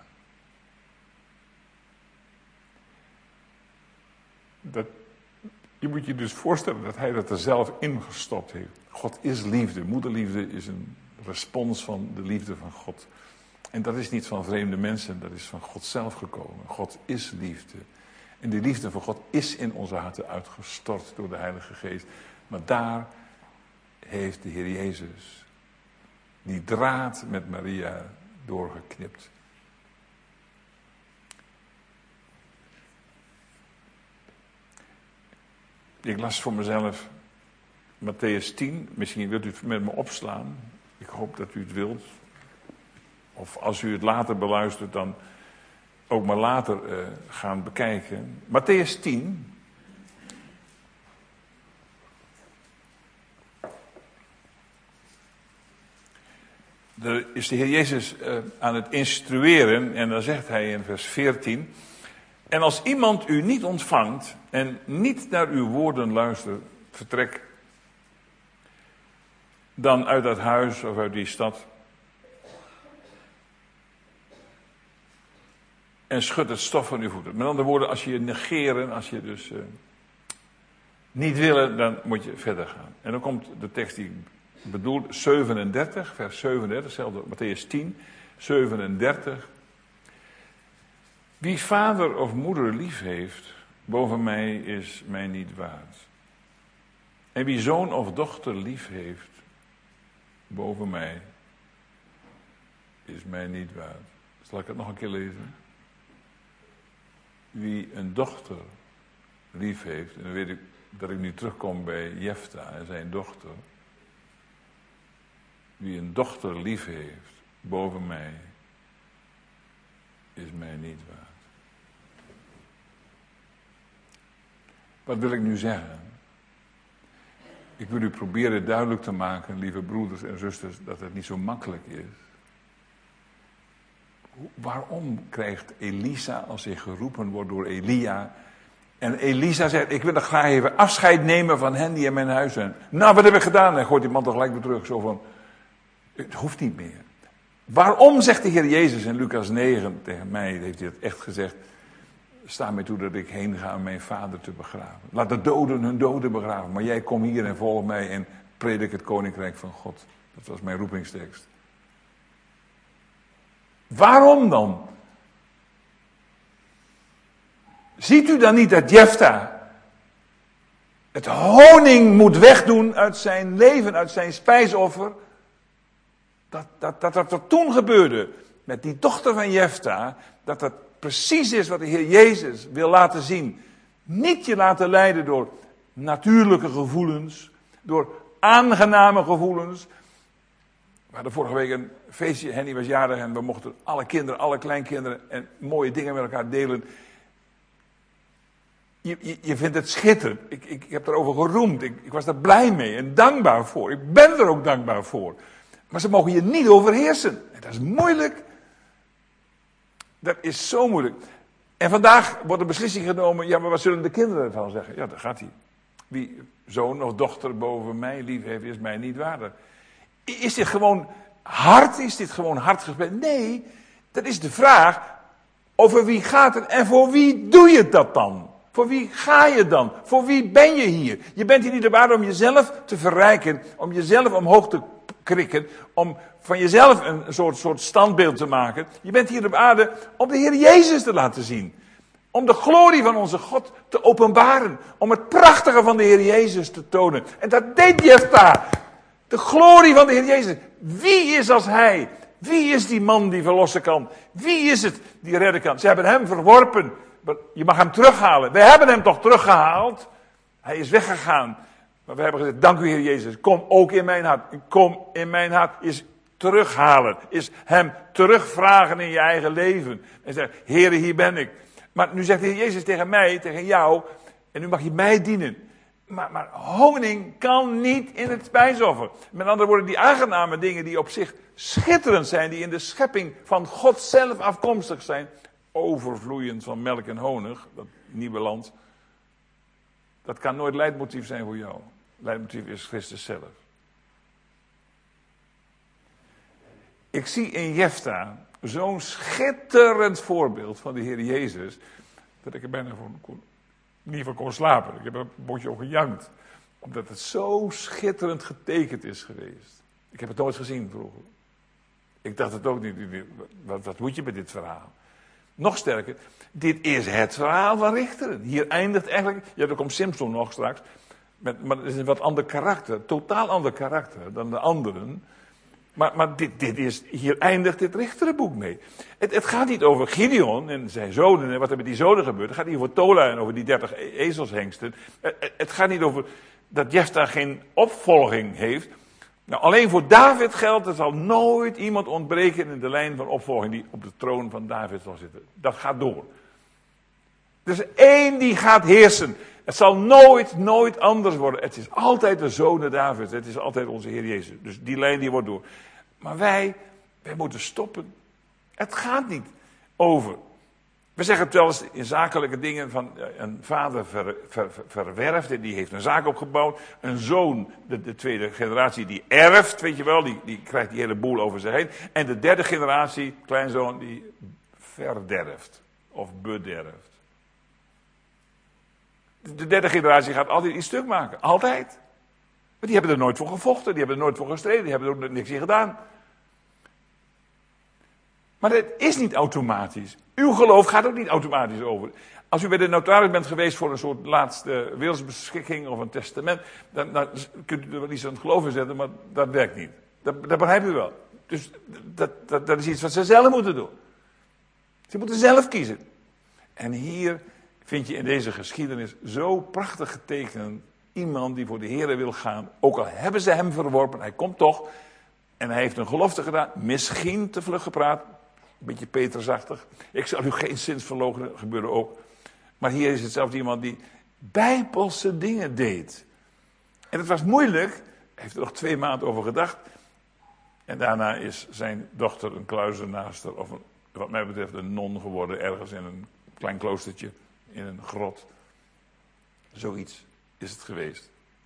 Je moet je dus voorstellen dat hij dat er zelf ingestopt heeft. God is liefde. Moederliefde is een respons van de liefde van God. En dat is niet van vreemde mensen, dat is van God zelf gekomen. God is liefde. En die liefde van God is in onze harten uitgestort door de Heilige Geest. Maar daar heeft de Heer Jezus die draad met Maria doorgeknipt. Ik las voor mezelf Mattheüs 10. Misschien wilt u het met me opslaan. Ik hoop dat u het wilt. Of als u het later beluistert, dan ook maar later gaan bekijken. Mattheüs 10. Daar is de Heer Jezus aan het instrueren. En dan zegt hij in vers 14. En als iemand u niet ontvangt en niet naar uw woorden luistert, vertrek dan uit dat huis of uit die stad. En schud het stof van uw voeten. Met andere woorden, als je negeren, als je dus niet willen, dan moet je verder gaan. En dan komt de tekst die ik bedoel, 37, vers 37, hetzelfde Mattheüs 10, 37. Wie vader of moeder lief heeft, boven mij is mij niet waard. En wie zoon of dochter lief heeft, boven mij is mij niet waard. Zal ik het nog een keer lezen? Wie een dochter lief heeft, en dan weet ik dat ik nu terugkom bij Jefta en zijn dochter. Wie een dochter lief heeft, boven mij, is mij niet waard. Wat wil ik nu zeggen? Ik wil u proberen duidelijk te maken, lieve broeders en zusters, dat het niet zo makkelijk is. Waarom krijgt Elisa, als hij geroepen wordt door Elia, en Elisa zegt, ik wil er graag even afscheid nemen van hen die in mijn huis zijn. Nou, wat heb ik gedaan? En gooit die man toch gelijk weer terug, zo van, het hoeft niet meer. Waarom zegt de Heer Jezus in Lucas 9 tegen mij, heeft hij het echt gezegd, sta mij toe dat ik heen ga om mijn vader te begraven. Laat de doden hun doden begraven, maar jij kom hier en volg mij en predik het koninkrijk van God. Dat was mijn roepingstekst. Waarom dan? Ziet u dan niet dat Jefta het honing moet wegdoen uit zijn leven, uit zijn spijsoffer? Dat toen gebeurde met die dochter van Jefta, dat precies is wat de Heer Jezus wil laten zien. Niet je laten leiden door natuurlijke gevoelens, door aangename gevoelens. We hadden vorige week een feestje, Henny was jarig en we mochten alle kinderen, alle kleinkinderen en mooie dingen met elkaar delen. Je vindt het schitterend. Ik heb erover geroemd. Ik was daar blij mee en dankbaar voor. Ik ben er ook dankbaar voor. Maar ze mogen je niet overheersen. En dat is moeilijk. Dat is zo moeilijk. En vandaag wordt de beslissing genomen, ja, maar wat zullen de kinderen ervan zeggen? Ja, daar gaat hij. Wie zoon of dochter boven mij lief heeft, is mij niet waardig. Is dit gewoon hard? Is dit gewoon hard gesproken? Nee, dat is de vraag. Over wie gaat het en voor wie doe je dat dan? Voor wie ga je dan? Voor wie ben je hier? Je bent hier niet op aarde om jezelf te verrijken, om jezelf omhoog te krikken, om van jezelf een soort standbeeld te maken. Je bent hier op aarde om de Heer Jezus te laten zien. Om de glorie van onze God te openbaren. Om het prachtige van de Heer Jezus te tonen. En dat deed Jefta. De glorie van de Heer Jezus. Wie is als hij? Wie is die man die verlossen kan? Wie is het die redden kan? Ze hebben hem verworpen. Maar je mag hem terughalen. Wij hebben hem toch teruggehaald? Hij is weggegaan. Maar we hebben gezegd, dank u Heer Jezus. Kom ook in mijn hart. Kom in mijn hart is terughalen. Is hem terugvragen in je eigen leven. En zeggen, Heere, hier ben ik. Maar nu zegt de Heer Jezus tegen mij, tegen jou. En nu mag je mij dienen. Maar honing kan niet in het spijsoffer. Met andere woorden, die aangename dingen die op zich schitterend zijn. Die in de schepping van God zelf afkomstig zijn. Overvloeiend van melk en honig. Dat nieuwe land. Dat kan nooit leidmotief zijn voor jou. Leidmotief is Christus zelf. Ik zie in Jefta zo'n schitterend voorbeeld van de Heer Jezus. Dat ik er bijna niet van kon slapen. Ik heb een botje ook gejankt. Omdat het zo schitterend getekend is geweest. Ik heb het nooit gezien vroeger. Ik dacht het ook niet. Wat moet je met dit verhaal? Nog sterker, dit is het verhaal van Richteren. Hier eindigt eigenlijk, ja, er komt Simson nog straks, maar het is een wat ander karakter, totaal ander karakter dan de anderen. Maar hier eindigt dit Richterenboek mee. Het gaat niet over Gideon en zijn zonen en wat er met die zonen gebeurt. Het gaat niet over Tola en over die 30 ezelshengsten. Het gaat niet over dat Jefta geen opvolging heeft. Nou, alleen voor David geldt, er zal nooit iemand ontbreken in de lijn van opvolging die op de troon van David zal zitten. Dat gaat door. Er is één die gaat heersen. Het zal nooit anders worden. Het is altijd de zonen David. Het is altijd onze Heer Jezus. Dus die lijn die wordt door. Maar wij moeten stoppen. Het gaat niet over We zeggen het wel eens in zakelijke dingen van een vader verwerft en die heeft een zaak opgebouwd. Een zoon, de tweede generatie, die erft, weet je wel, die krijgt die hele boel over zich heen. En de derde generatie, kleinzoon, die verderft of bederft. De derde generatie gaat altijd iets stuk maken, altijd. Maar die hebben er nooit voor gevochten, die hebben er nooit voor gestreden, die hebben er niks in gedaan. Maar het is niet automatisch. Uw geloof gaat ook niet automatisch over. Als u bij de notaris bent geweest voor een soort laatste wilsbeschikking of een testament, dan kunt u er wel iets aan het geloof in zetten, maar dat werkt niet. Dat begrijpt u wel. Dus dat is iets wat ze zelf moeten doen. Ze moeten zelf kiezen. En hier vind je in deze geschiedenis zo prachtig getekend iemand die voor de Heere wil gaan. Ook al hebben ze hem verworpen, hij komt toch. En hij heeft een gelofte gedaan, misschien te vlug gepraat. Een beetje Petrusachtig. Ik zal u geen zins verloochenen, gebeurde ook. Maar hier is het zelfs iemand die bijbelse dingen deed. En het was moeilijk. Hij heeft er nog 2 maanden over gedacht. En daarna is zijn dochter een kluizenaarster, of wat mij betreft een non geworden, ergens in een klein kloostertje, in een grot. Zoiets is het geweest.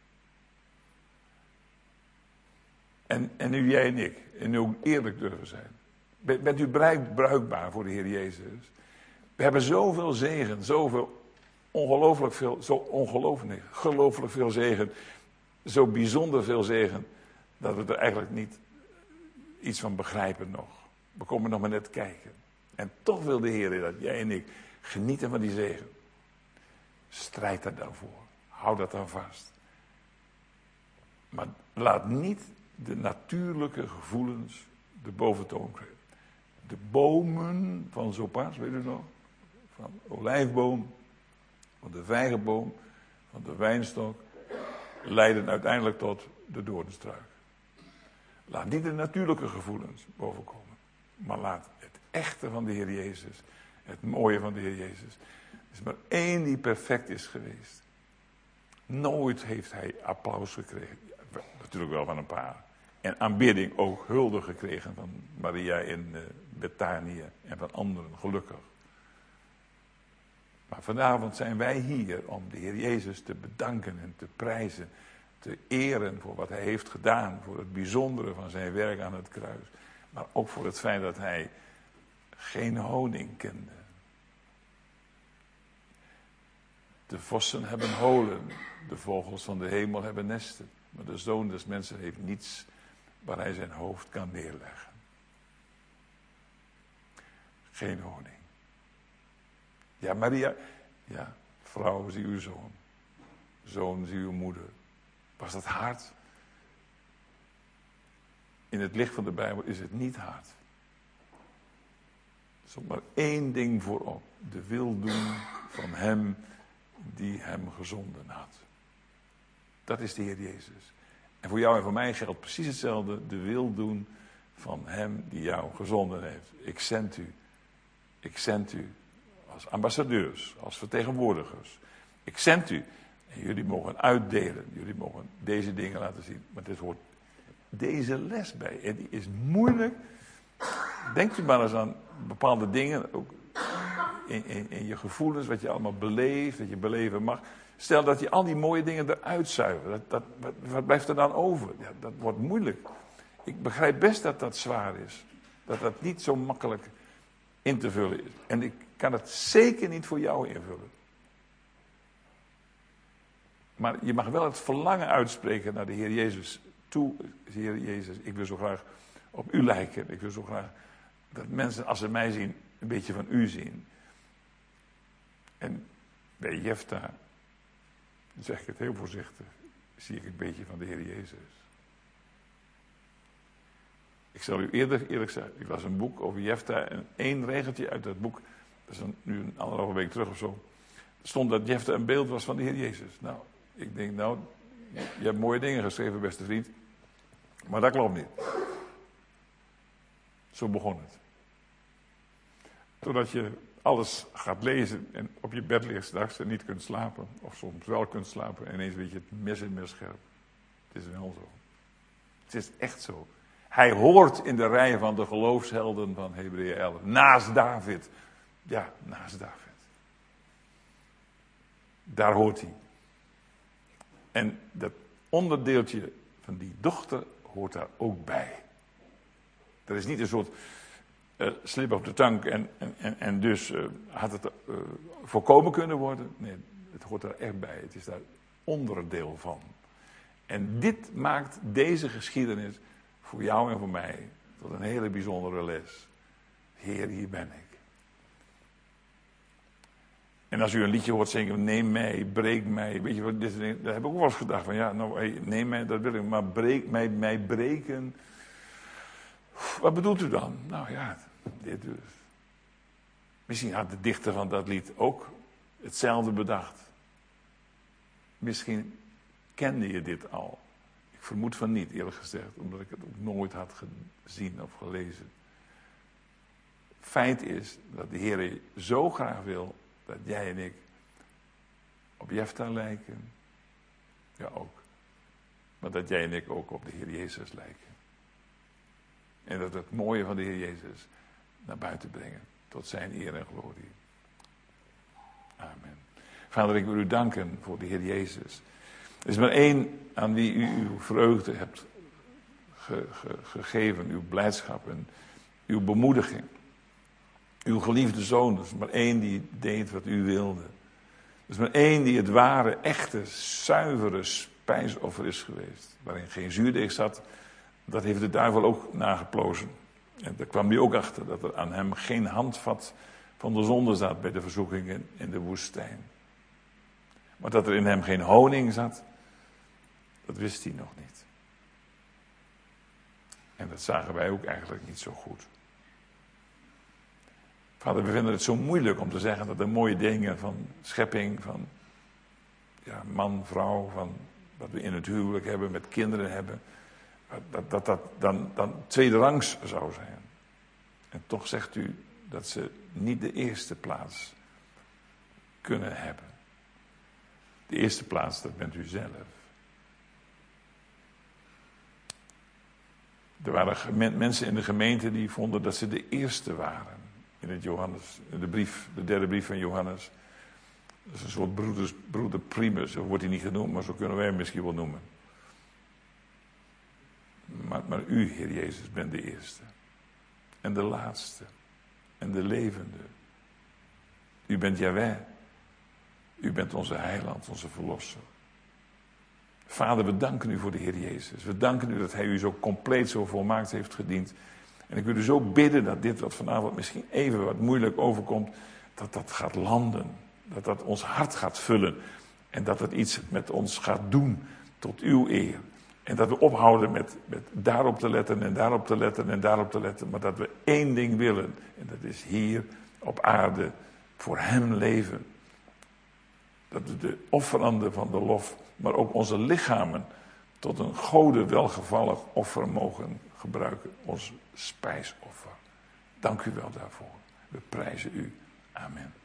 En nu jij en ik, en nu ook eerlijk durven zijn. Bent u bruikbaar voor de Heer Jezus? We hebben zoveel zegen, gelooflijk veel zegen, zo bijzonder veel zegen, dat we er eigenlijk niet iets van begrijpen nog. We komen nog maar net kijken. En toch wil de Heer dat jij en ik genieten van die zegen. Strijd daar dan voor. Hou dat dan vast. Maar laat niet de natuurlijke gevoelens de boventoon krijgen. De bomen van zo pas, weet u nog? Van de olijfboom, van de vijgenboom, van de wijnstok, leiden uiteindelijk tot de doornstruik. Laat niet de natuurlijke gevoelens bovenkomen, maar laat het echte van de Heer Jezus, het mooie van de Heer Jezus. Er is maar één die perfect is geweest. Nooit heeft hij applaus gekregen. Ja, natuurlijk wel van een paar. En aanbidding ook, hulde gekregen van Maria in Betanië en van anderen, gelukkig. Maar vanavond zijn wij hier om de Heer Jezus te bedanken en te prijzen, te eren voor wat hij heeft gedaan, voor het bijzondere van zijn werk aan het kruis. Maar ook voor het feit dat hij geen honing kende. De vossen hebben holen, de vogels van de hemel hebben nesten, maar de Zoon des Mensen heeft niets waar hij zijn hoofd kan neerleggen. Geen honing. Ja, Maria, ja, vrouw, zie uw zoon. Zoon, zie uw moeder. Was dat hard? In het licht van de Bijbel is het niet hard. Er stond maar één ding voorop. De wil doen van hem die hem gezonden had. Dat is de Heer Jezus. En voor jou en voor mij geldt precies hetzelfde. De wil doen van hem die jou gezonden heeft. Ik zend u als ambassadeurs, als vertegenwoordigers. Ik zend u. En jullie mogen uitdelen. Jullie mogen deze dingen laten zien. Maar dit hoort deze les bij. En die is moeilijk. Denkt u maar eens aan bepaalde dingen. Ook in je gevoelens, wat je allemaal beleeft, wat je beleven mag. Stel dat je al die mooie dingen eruit zuivert. Wat blijft er dan over? Ja, dat wordt moeilijk. Ik begrijp best dat dat zwaar is. Dat dat niet zo makkelijk in te vullen is. En ik kan het zeker niet voor jou invullen. Maar je mag wel het verlangen uitspreken naar de Heer Jezus toe. Heer Jezus, ik wil zo graag op u lijken. Ik wil zo graag dat mensen, als ze mij zien, een beetje van u zien. En bij Jefta, dan zeg ik het heel voorzichtig, zie ik een beetje van de Heer Jezus. Ik zal u eerlijk zeggen, ik las een boek over Jefta en één regeltje uit dat boek, dat is nu een 1,5 week terug of zo, stond dat Jefta een beeld was van de Heer Jezus. Nou, ik denk, je hebt mooie dingen geschreven, beste vriend, maar dat klopt niet. Zo begon het. Totdat je alles gaat lezen en op je bed ligt straks en niet kunt slapen, of soms wel kunt slapen en ineens weet je het mes in mes scherp. Het is wel zo. Het is echt zo. Hij hoort in de rij van de geloofshelden van Hebreeën 11. Naast David. Ja, naast David. Daar hoort hij. En dat onderdeeltje van die dochter hoort daar ook bij. Er is niet een soort slip op de tang en dus had het voorkomen kunnen worden. Nee, het hoort er echt bij. Het is daar onderdeel van. En dit maakt deze geschiedenis voor jou en voor mij tot een hele bijzondere les. Heer, hier ben ik. En als u een liedje hoort zingen, neem mij, breek mij. Weet je wat, daar heb ik ook wel eens gedacht van, ja, nou, hey, neem mij, dat wil ik, maar breek mij breken. Wat bedoelt u dan? Nou ja, dit dus. Misschien had de dichter van dat lied ook hetzelfde bedacht. Misschien kende je dit al. Ik vermoed van niet, eerlijk gezegd, omdat ik het ook nooit had gezien of gelezen. Feit is dat de Heer zo graag wil dat jij en ik op Jefta lijken. Ja, ook. Maar dat jij en ik ook op de Heer Jezus lijken. En dat het mooie van de Heer Jezus naar buiten brengen. Tot zijn eer en glorie. Amen. Vader, ik wil u danken voor de Heer Jezus. Er is maar één aan wie u uw vreugde hebt gegeven. Uw blijdschap en uw bemoediging. Uw geliefde zoon. Er is maar één die deed wat u wilde. Er is maar één die het ware, echte, zuivere spijsoffer is geweest. Waarin geen zuurdeeg zat. Dat heeft de duivel ook nageplozen. En daar kwam hij ook achter. Dat er aan hem geen handvat van de zonde zat bij de verzoekingen in de woestijn. Maar dat er in hem geen honing zat. Dat wist hij nog niet. En dat zagen wij ook eigenlijk niet zo goed. Vader, we vinden het zo moeilijk om te zeggen dat de mooie dingen van schepping, van man, vrouw, van wat we in het huwelijk hebben, met kinderen hebben, dat dan tweederangs zou zijn. En toch zegt u dat ze niet de eerste plaats kunnen hebben. De eerste plaats, dat bent u zelf. Er waren mensen in de gemeente die vonden dat ze de eerste waren. In de derde brief van Johannes. Dat is een soort broeder primus, zo wordt hij niet genoemd, maar zo kunnen wij hem misschien wel noemen. Maar u, Heer Jezus, bent de eerste. En de laatste. En de levende. U bent Jahweh. U bent onze heiland, onze verlosser. Vader, we danken u voor de Heer Jezus. We danken u dat hij u zo compleet, zo volmaakt heeft gediend. En ik wil u zo bidden dat dit wat vanavond misschien even wat moeilijk overkomt, dat gaat landen. Dat ons hart gaat vullen. En dat het iets met ons gaat doen tot uw eer. En dat we ophouden met daarop te letten en daarop te letten en daarop te letten. Maar dat we één ding willen. En dat is hier op aarde voor hem leven. Dat we de offeranden van de lof, maar ook onze lichamen tot een Gode welgevallig offer mogen gebruiken. Ons spijsoffer. Dank u wel daarvoor. We prijzen u. Amen.